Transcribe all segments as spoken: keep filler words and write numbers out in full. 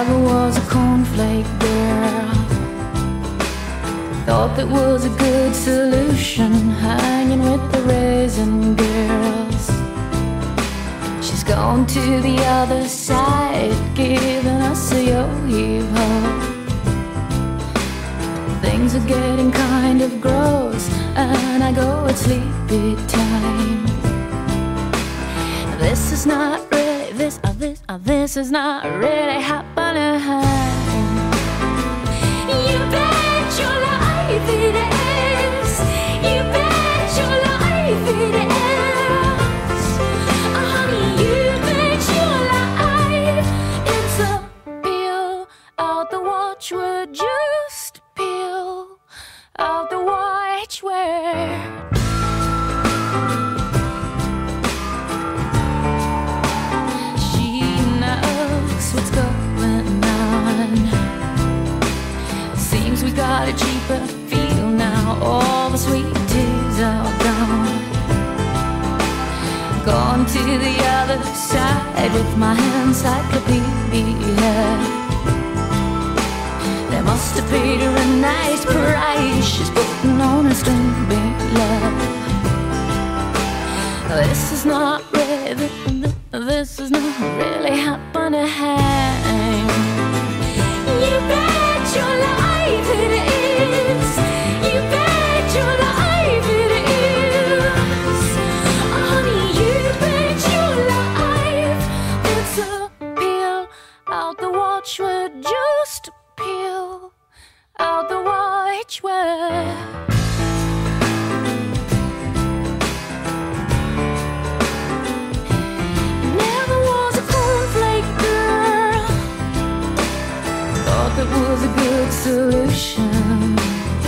Never was a cornflake girl. Thought that was a good solution, hanging with the raisin girls. She's gone to the other side, giving us a yo-yo. Things are getting kind of gross, and I go at sleepy time. This is not really, this, uh, this, uh, this is not really happening. You bet your life it is. You bet your life it is. Oh, honey, you bet your life. It's a peel out the watchword, just peel out the watchword. What's going on? Seems we got a cheaper feel now. All the sweet teas are gone. Gone to the other side with my encyclopedia. They must have paid her a nice price. She's putting on a string love. This is not really, this is not really happening. You bet your life it is. You bet your life it is. Oh, honey, you bet your life. It's a peel out the watchword, just peel out the watchword. That was a good solution.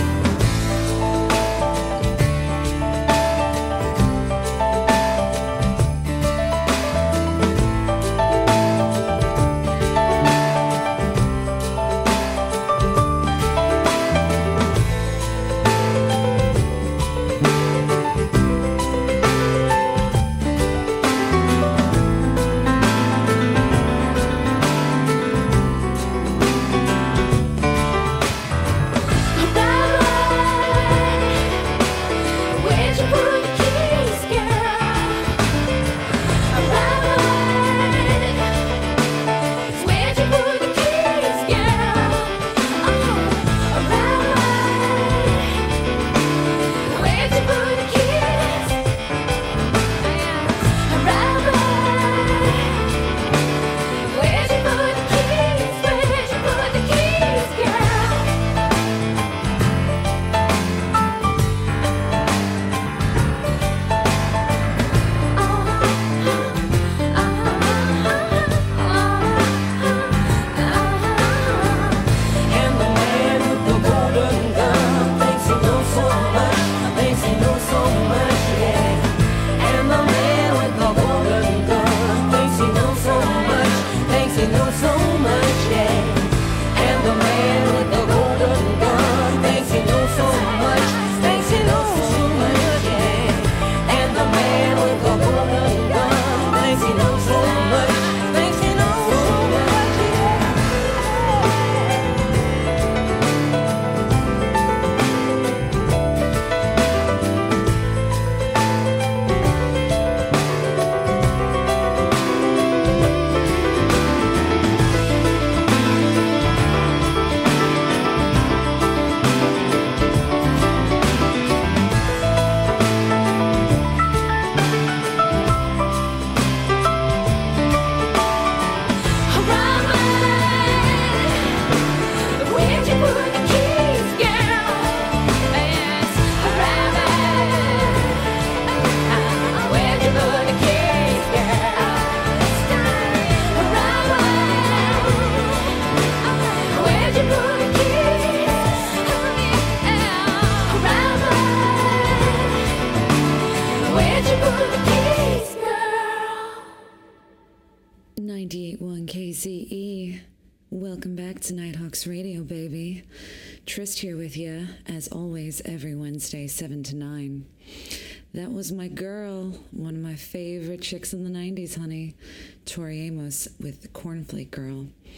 ninety-eight point one K C E. Welcome back to Nighthawks Radio, baby. Trist here with you, as always, every Wednesday, seven to nine. That was my girl, one of my favorite chicks in the nineties, honey, Tori Amos with Cornflake Girl.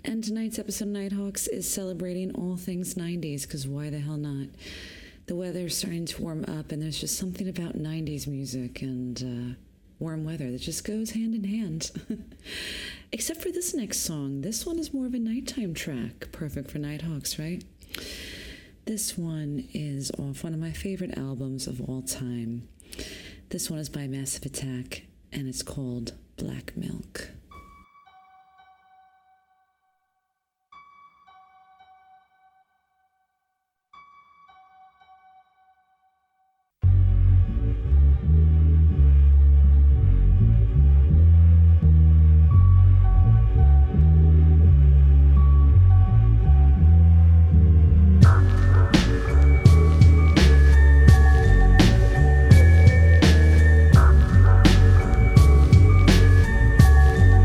And tonight's episode of Nighthawks is celebrating all things nineties, because why the hell not? The weather's starting to warm up, and there's just something about nineties music and uh, warm weather that just goes hand in hand. Except for this next song. This one is more of a nighttime track. Perfect for Nighthawks, right? This one is off one of my favorite albums of all time. This one is by Massive Attack, and it's called Black Milk. Black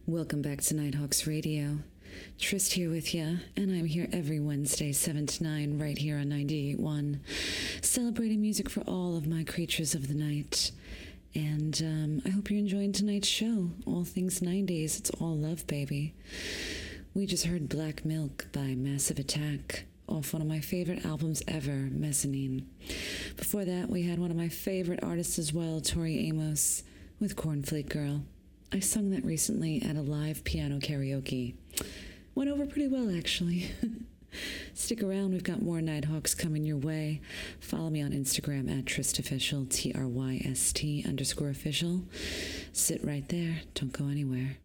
Welcome back to Nighthawks Radio. Trist here with ya, and I'm here every Wednesday, seven to nine, right here on ninety-eight point one, celebrating music for all of my creatures of the night. And um, I hope you're enjoying tonight's show. All things nineties, it's all love, baby. We just heard Black Milk by Massive Attack, off one of my favorite albums ever, Mezzanine. Before that, we had one of my favorite artists as well, Tori Amos, with Cornflake Girl. I sung that recently at a live piano karaoke. Went over pretty well, actually. Stick around, we've got more Nighthawks coming your way. Follow me on Instagram at TrystOfficial, T R Y S T underscore official. Sit right there, don't go anywhere.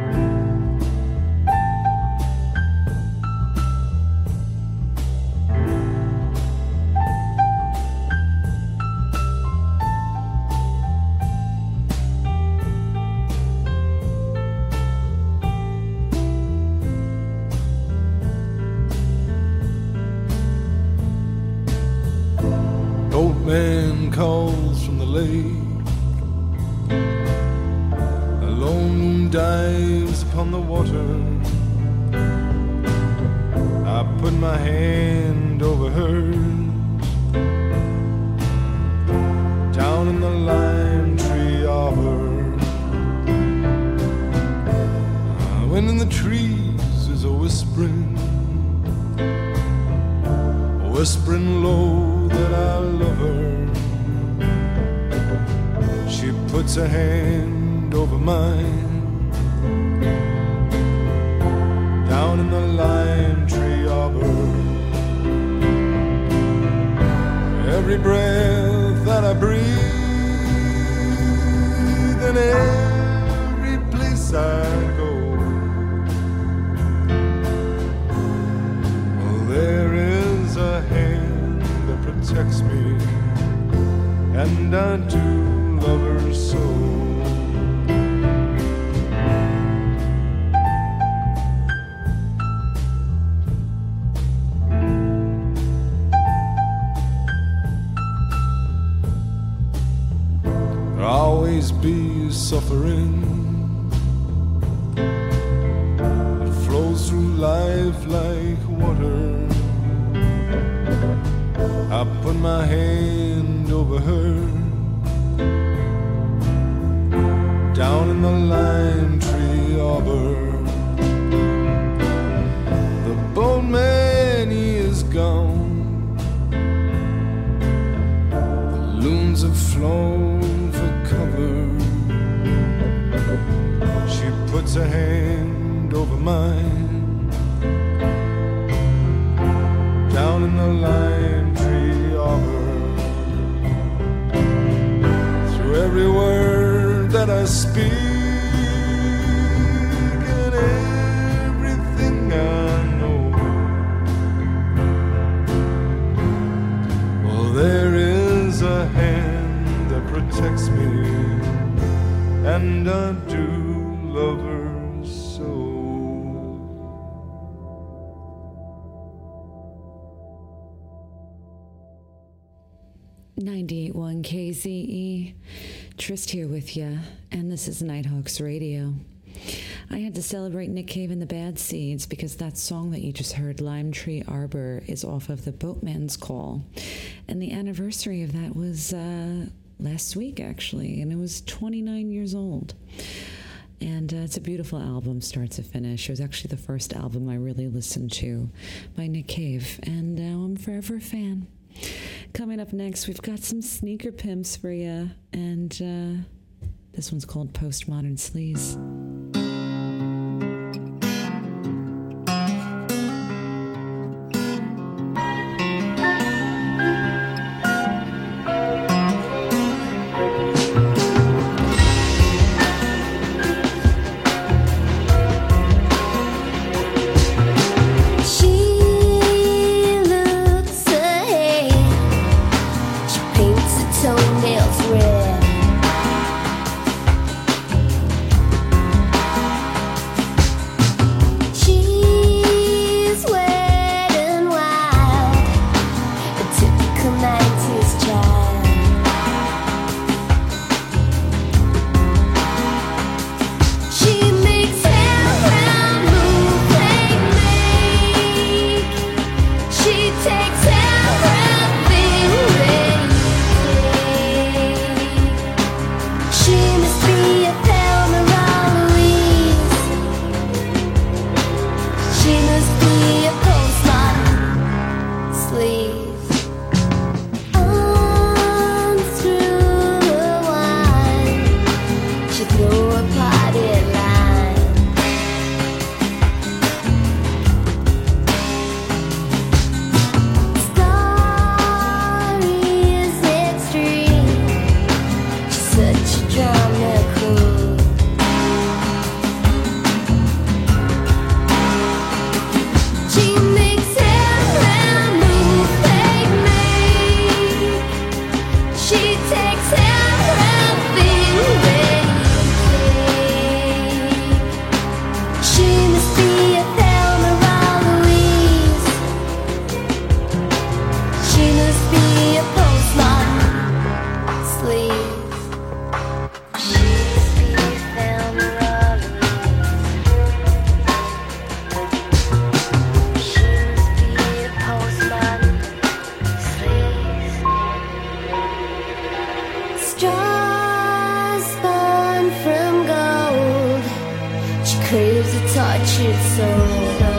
Man calls from the lake, a lone moon dives upon the water. I put my hand over hers, down in the lime tree arbor. Uh, when in the trees is a whispering, whispering low that I love her. She puts her hand over mine, down in the lime tree arbor. Every breath that I breathe, and every place I go, well, there is a hand that protects me, and I do love her so. There'll always be suffering that flows through life like water. I put my hand over her, down in the lime tree arbor. The boatman, he is gone. The loons have flown for cover. She puts her hand over mine, down in the lime tree arbor. Through every word that I speak, and everything I know, well, there is a hand that protects me, and I do love her so. ninety-eight point one K Z E. Trist here with ya, and this is Nighthawks Radio. I had to celebrate Nick Cave and the Bad Seeds because that song that you just heard, Lime Tree Arbor, is off of The Boatman's Call. And the anniversary of that was uh, last week, actually, and it was twenty-nine years old. And uh, it's a beautiful album, start to finish. It was actually the first album I really listened to by Nick Cave, and now I'm forever a fan. Coming up next, we've got some sneaker pimps for you, and uh, this one's called Postmodern Sleaze. Toenails red. tears that touch its soul.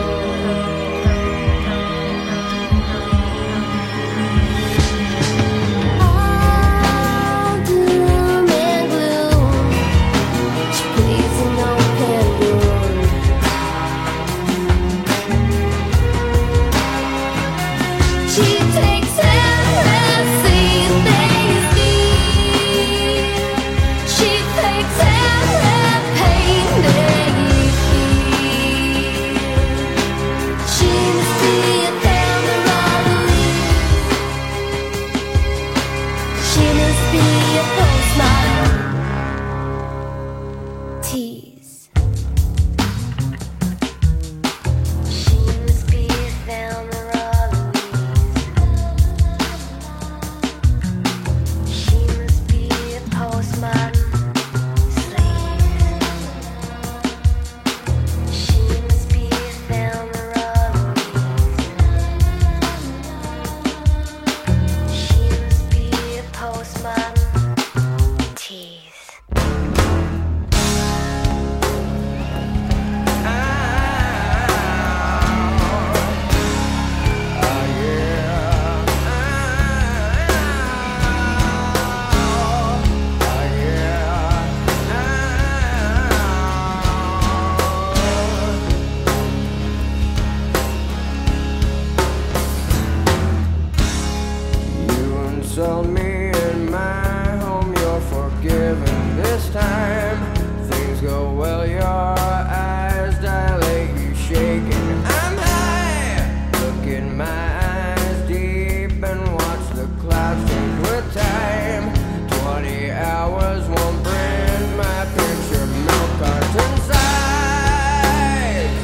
Insult me in my home, you're forgiven this time. Things go well, your eyes dilate, you shaking. I'm high, look in my eyes deep and watch the clouds change with time. Twenty hours won't bring my picture, milk carton size.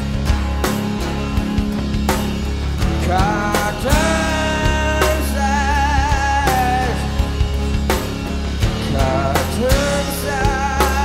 Carton. Turn side.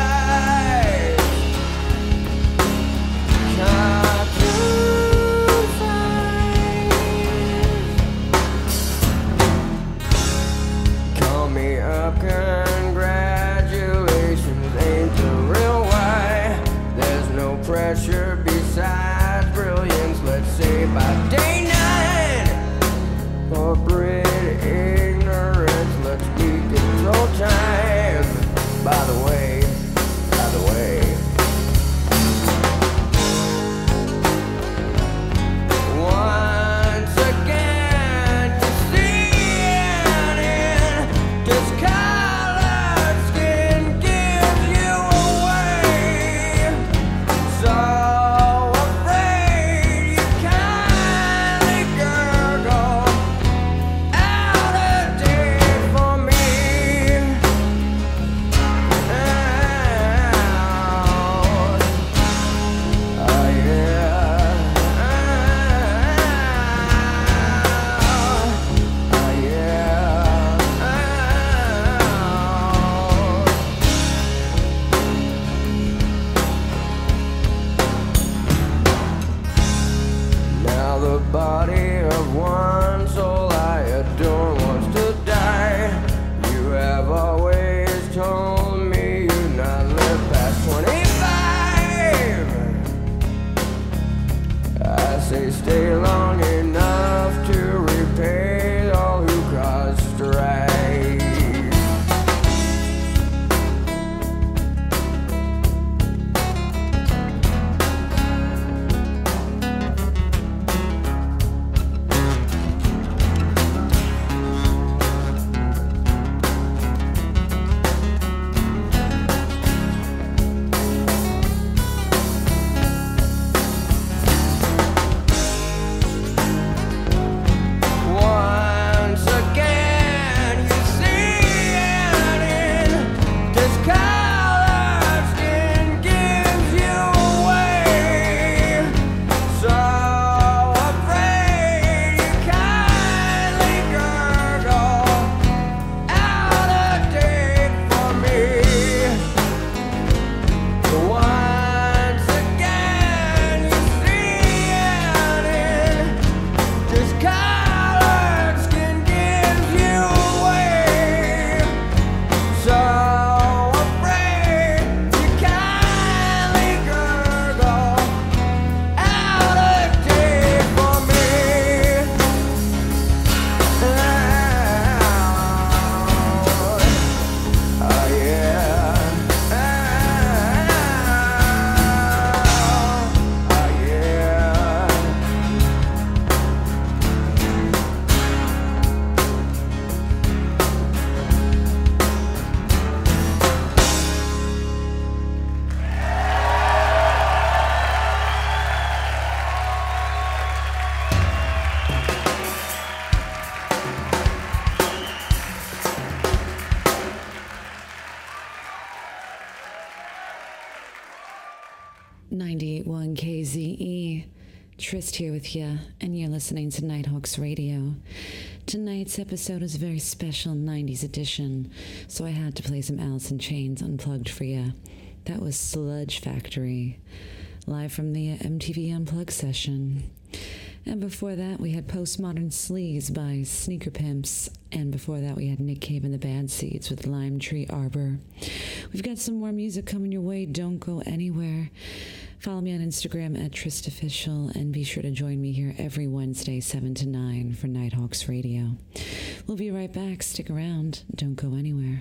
ninety-eight point one K Z E. Trist here with you, and you're listening to Nighthawks Radio. Tonight's episode is a very special nineties edition, so I had to play some Alice in Chains unplugged for you. That was Sludge Factory, live from the M T V Unplugged session. And before that, we had Postmodern Sleaze by Sneaker Pimps. And before that, we had Nick Cave and the Bad Seeds with Lime Tree Arbor. We've got some more music coming your way. Don't go anywhere. Follow me on Instagram at TristOfficial, and be sure to join me here every Wednesday, seven to nine for Nighthawks Radio. We'll be right back. Stick around. Don't go anywhere.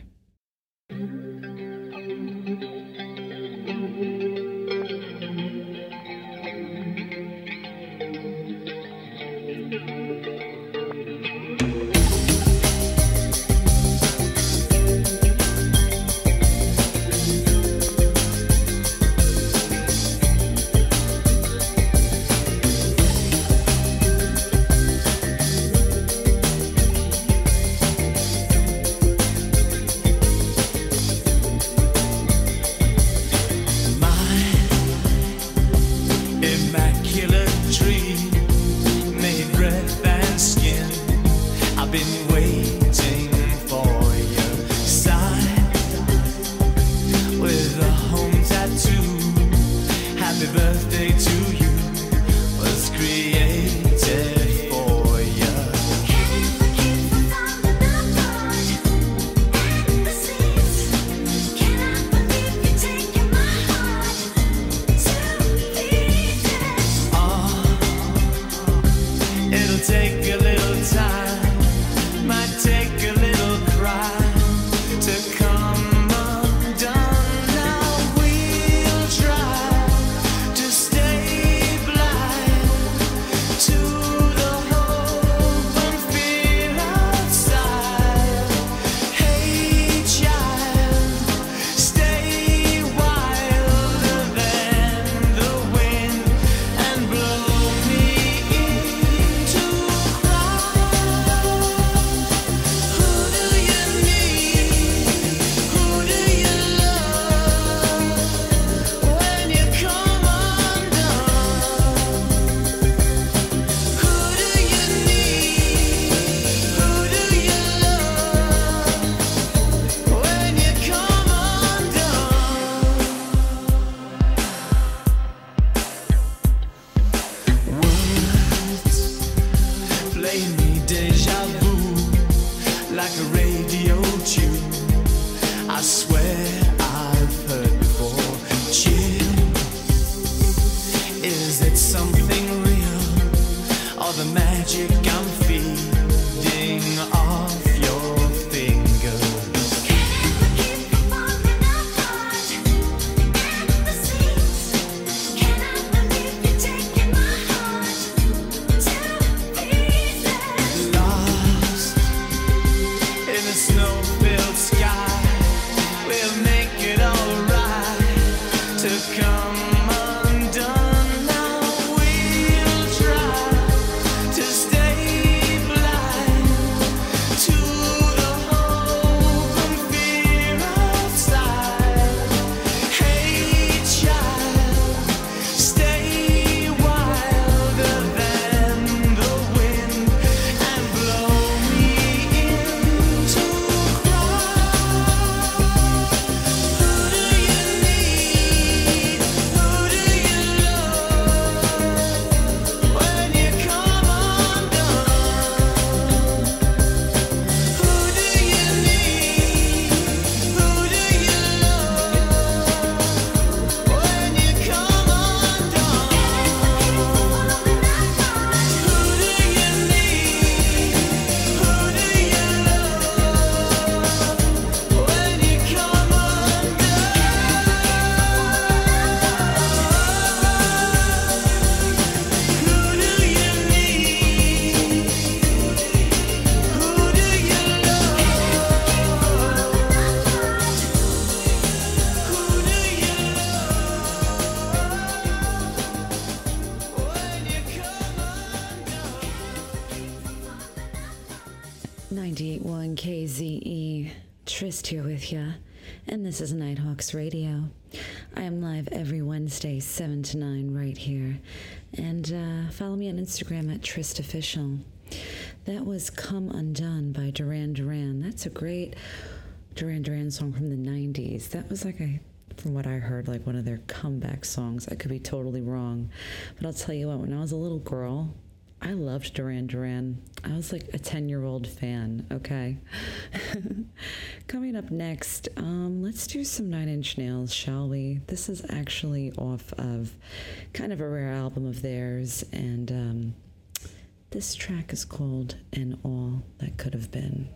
ninety-eight point one K Z E. Trist here with ya. and this is Nighthawks Radio. I am live every Wednesday, seven to nine, right here. And uh, follow me on Instagram at TristOfficial. That was Come Undone by Duran Duran. That's a great Duran Duran song from the nineties. That was like a, from what I heard, like one of their comeback songs. I could be totally wrong. But I'll tell you what, when I was a little girl, I loved Duran Duran. I was like a ten-year-old fan, okay? Coming up next, um, let's do some Nine Inch Nails, shall we? This is actually off of kind of a rare album of theirs, and um, this track is called And All That Could Have Been.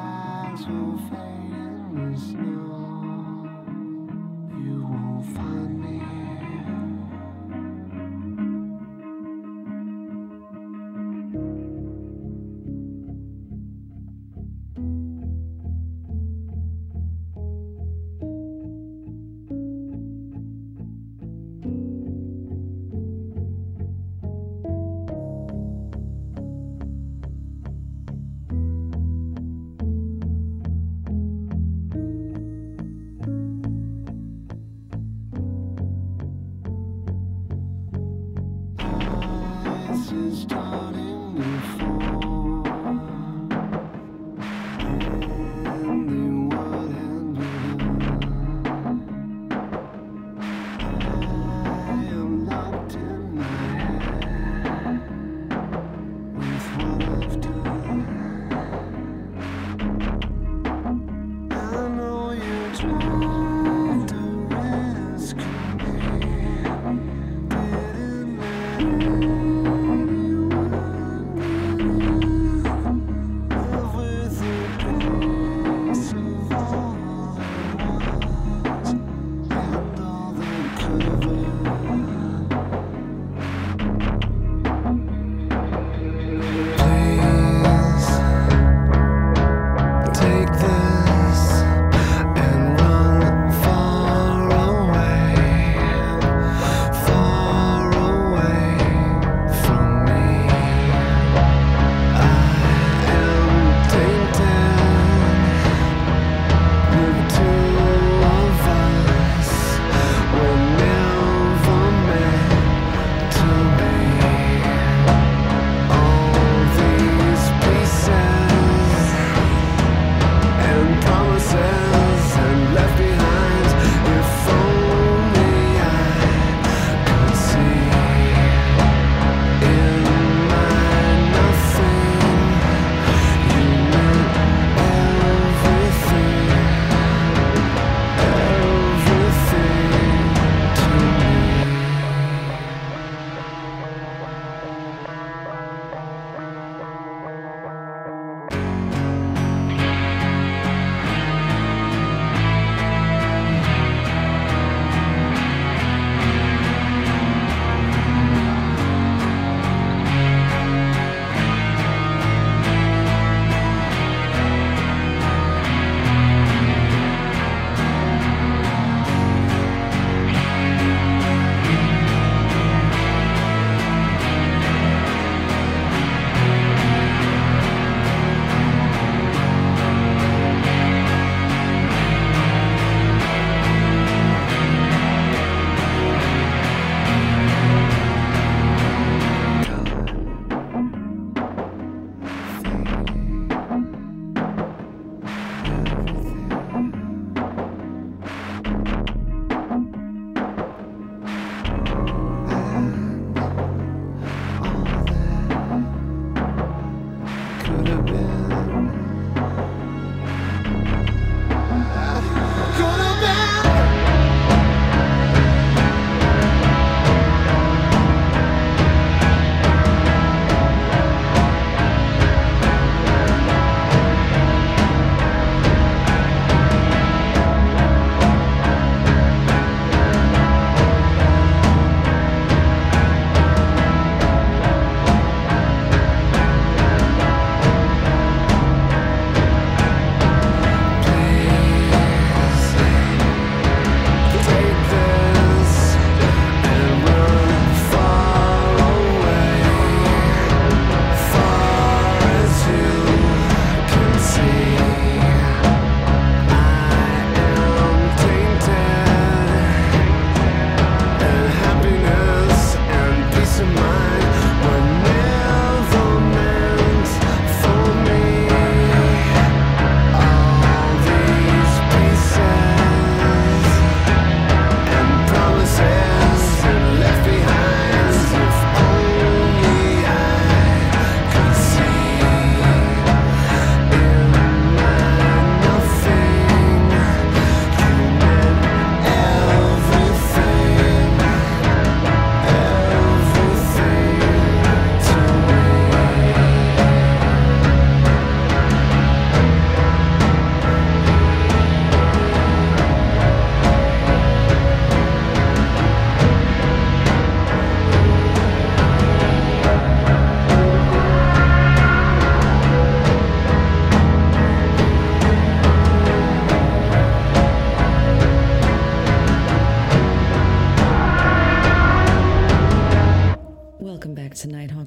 Will fade in the snow. You won't find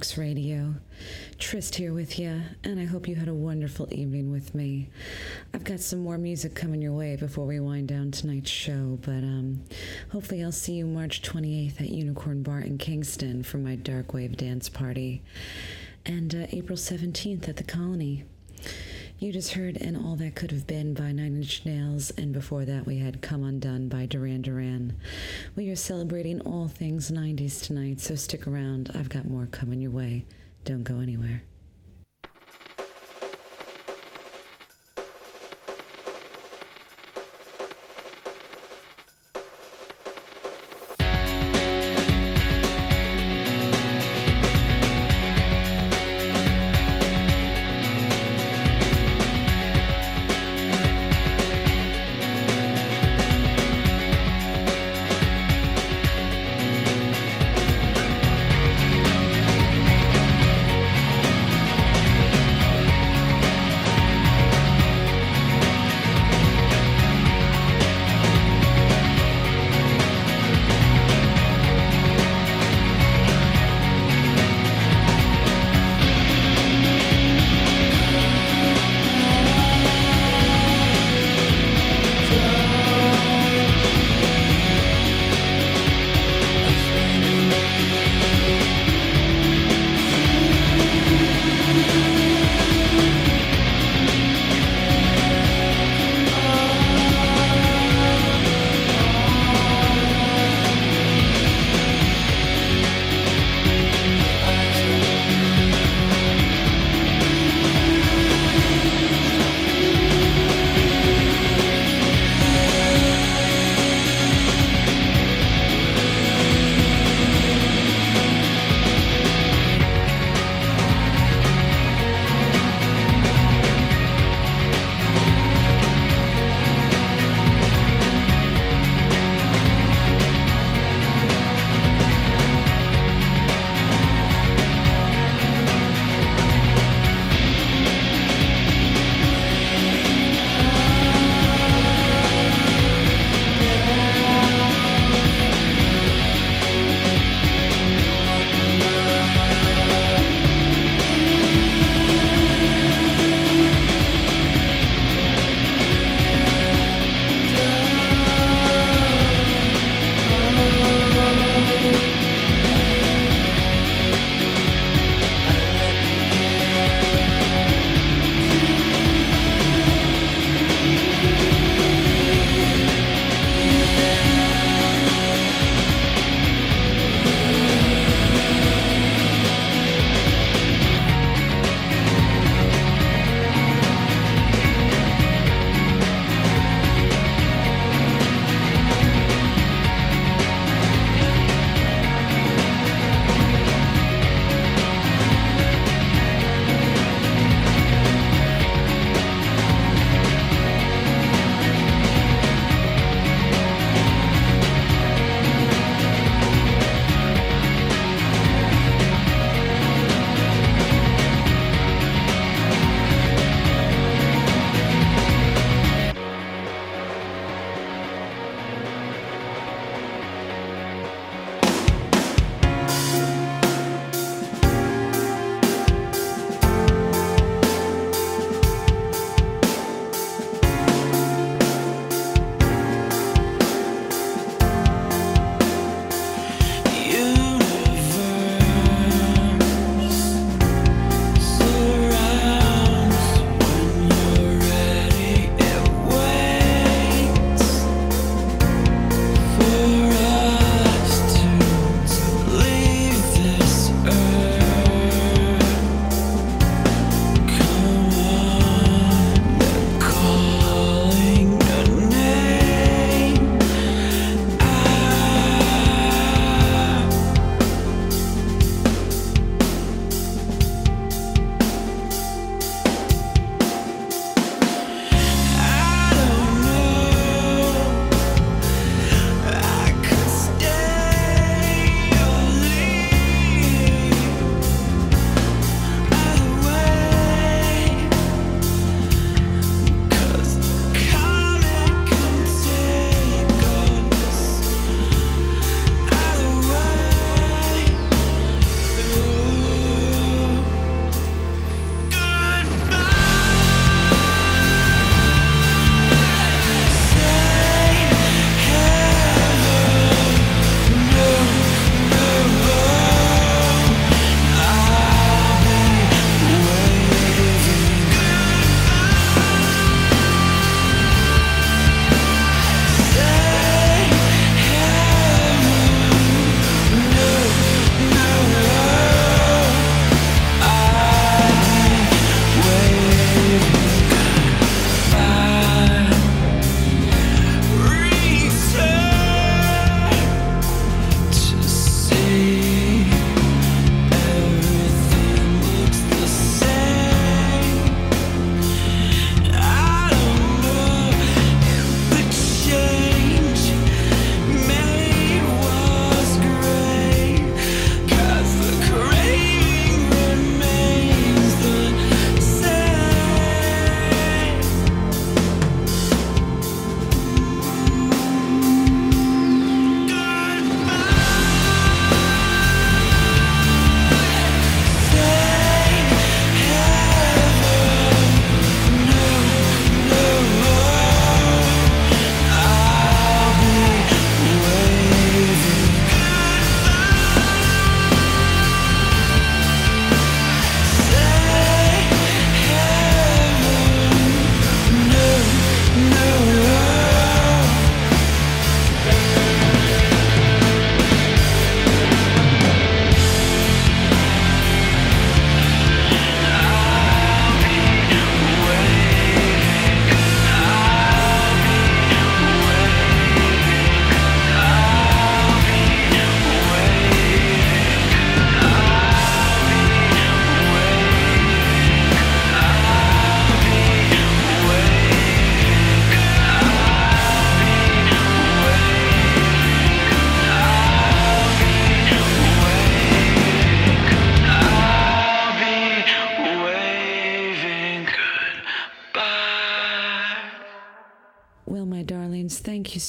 Nighthawks Radio. Trist here with you, and I hope you had a wonderful evening with me. I've got some more music coming your way before we wind down tonight's show, but um, hopefully I'll see you March twenty-eighth at Unicorn Bar in Kingston for my Dark Wave dance party, and uh, April seventeenth at the Colony. You just heard And All That Could Have Been by Nine Inch Nails, and before that we had Come Undone by Duran Duran. We are celebrating all things nineties tonight, so stick around. I've got more coming your way. Don't go anywhere. Thank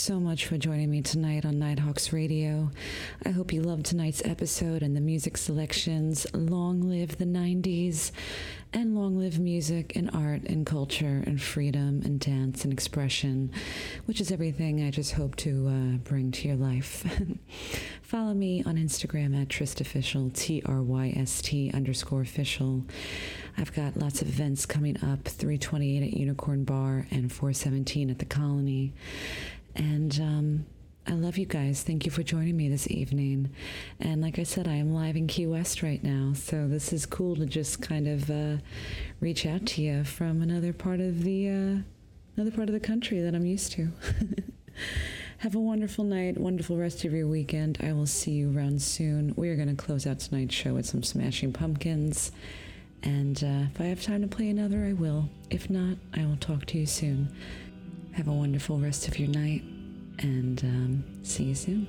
so much for joining me tonight on Nighthawks Radio. I hope you loved tonight's episode and the music selections. Long live the nineties, and long live music and art and culture and freedom and dance and expression, which is everything I just hope to uh, bring to your life. Follow me on Instagram at TrystOfficial, T R Y S T underscore official. I've got lots of events coming up, three twenty-eight at Unicorn Bar and four seventeen at the Colony. And um, I love you guys. Thank you for joining me this evening. And like I said, I am live in Key West right now, so this is cool to just kind of uh, reach out to you from another part of the uh, another part of the country that I'm used to. Have a wonderful night, wonderful rest of your weekend. I will see you around soon. We are going to close out tonight's show with some Smashing Pumpkins. And uh, if I have time to play another, I will. If not, I will talk to you soon. Have a wonderful rest of your night, and um, see you soon.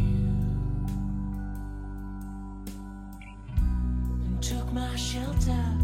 Took my shelter